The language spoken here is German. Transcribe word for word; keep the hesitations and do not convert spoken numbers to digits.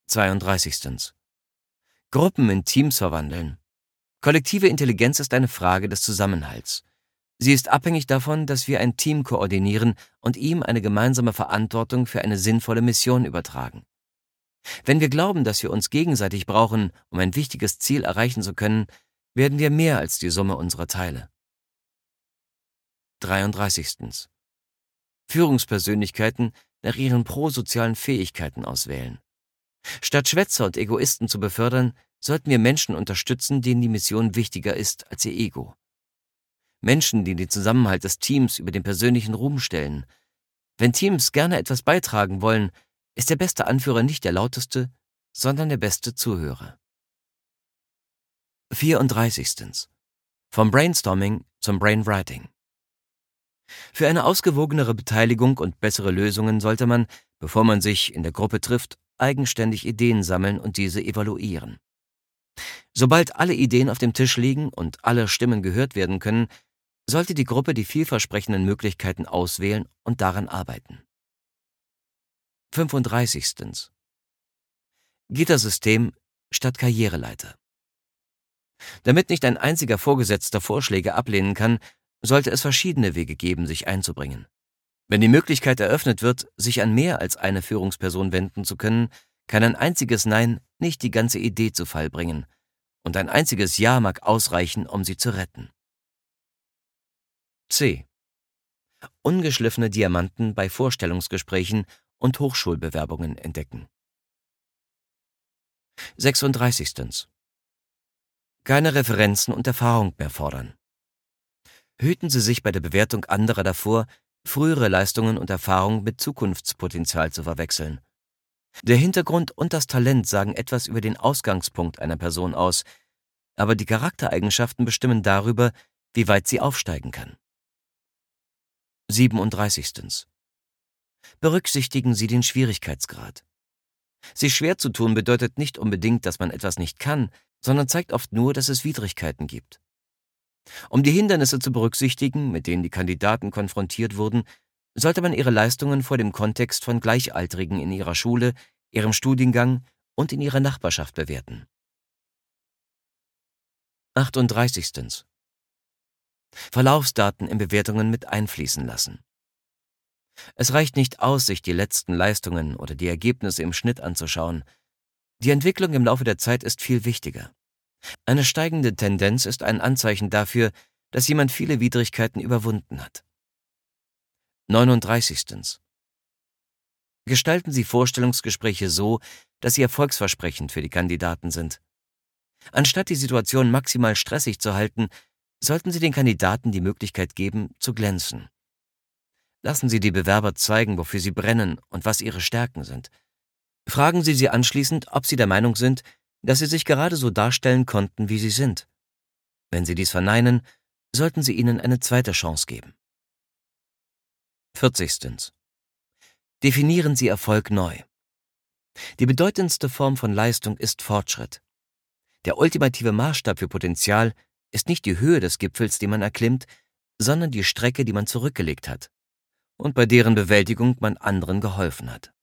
zweiunddreißig. Gruppen in Teams verwandeln. Kollektive Intelligenz ist eine Frage des Zusammenhalts. Sie ist abhängig davon, dass wir ein Team koordinieren und ihm eine gemeinsame Verantwortung für eine sinnvolle Mission übertragen. Wenn wir glauben, dass wir uns gegenseitig brauchen, um ein wichtiges Ziel erreichen zu können, werden wir mehr als die Summe unserer Teile. dreiunddreißig. Führungspersönlichkeiten nach ihren prosozialen Fähigkeiten auswählen. Statt Schwätzer und Egoisten zu befördern, sollten wir Menschen unterstützen, denen die Mission wichtiger ist als ihr Ego. Menschen, die den Zusammenhalt des Teams über den persönlichen Ruhm stellen. Wenn Teams gerne etwas beitragen wollen, ist der beste Anführer nicht der lauteste, sondern der beste Zuhörer. vierunddreißig. Vom Brainstorming zum Brainwriting. Für eine ausgewogenere Beteiligung und bessere Lösungen sollte man, bevor man sich in der Gruppe trifft, eigenständig Ideen sammeln und diese evaluieren. Sobald alle Ideen auf dem Tisch liegen und alle Stimmen gehört werden können, sollte die Gruppe die vielversprechenden Möglichkeiten auswählen und daran arbeiten. fünfunddreißig. Gittersystem statt Karriereleiter. Damit nicht ein einziger Vorgesetzter Vorschläge ablehnen kann, sollte es verschiedene Wege geben, sich einzubringen. Wenn die Möglichkeit eröffnet wird, sich an mehr als eine Führungsperson wenden zu können, kann ein einziges Nein nicht die ganze Idee zu Fall bringen, und ein einziges Ja mag ausreichen, um sie zu retten. C. Ungeschliffene Diamanten bei Vorstellungsgesprächen und Hochschulbewerbungen entdecken. sechsunddreißig. Keine Referenzen und Erfahrung mehr fordern. Hüten Sie sich bei der Bewertung anderer davor, frühere Leistungen und Erfahrung mit Zukunftspotenzial zu verwechseln. Der Hintergrund und das Talent sagen etwas über den Ausgangspunkt einer Person aus, aber die Charaktereigenschaften bestimmen darüber, wie weit sie aufsteigen kann. siebenunddreißig. Berücksichtigen Sie den Schwierigkeitsgrad. Sich schwer zu tun bedeutet nicht unbedingt, dass man etwas nicht kann, sondern zeigt oft nur, dass es Widrigkeiten gibt. Um die Hindernisse zu berücksichtigen, mit denen die Kandidaten konfrontiert wurden, sollte man ihre Leistungen vor dem Kontext von Gleichaltrigen in ihrer Schule, ihrem Studiengang und in ihrer Nachbarschaft bewerten. achtunddreißig. Verlaufsdaten in Bewertungen mit einfließen lassen. Es reicht nicht aus, sich die letzten Leistungen oder die Ergebnisse im Schnitt anzuschauen. Die Entwicklung im Laufe der Zeit ist viel wichtiger. Eine steigende Tendenz ist ein Anzeichen dafür, dass jemand viele Widrigkeiten überwunden hat. neununddreißig. Gestalten Sie Vorstellungsgespräche so, dass sie erfolgsversprechend für die Kandidaten sind. Anstatt die Situation maximal stressig zu halten, sollten Sie den Kandidaten die Möglichkeit geben, zu glänzen. Lassen Sie die Bewerber zeigen, wofür sie brennen und was ihre Stärken sind. Fragen Sie sie anschließend, ob sie der Meinung sind, dass sie sich gerade so darstellen konnten, wie sie sind. Wenn sie dies verneinen, sollten Sie ihnen eine zweite Chance geben. vierzig. Definieren Sie Erfolg neu. Die bedeutendste Form von Leistung ist Fortschritt. Der ultimative Maßstab für Potenzial ist nicht die Höhe des Gipfels, den man erklimmt, sondern die Strecke, die man zurückgelegt hat und bei deren Bewältigung man anderen geholfen hat.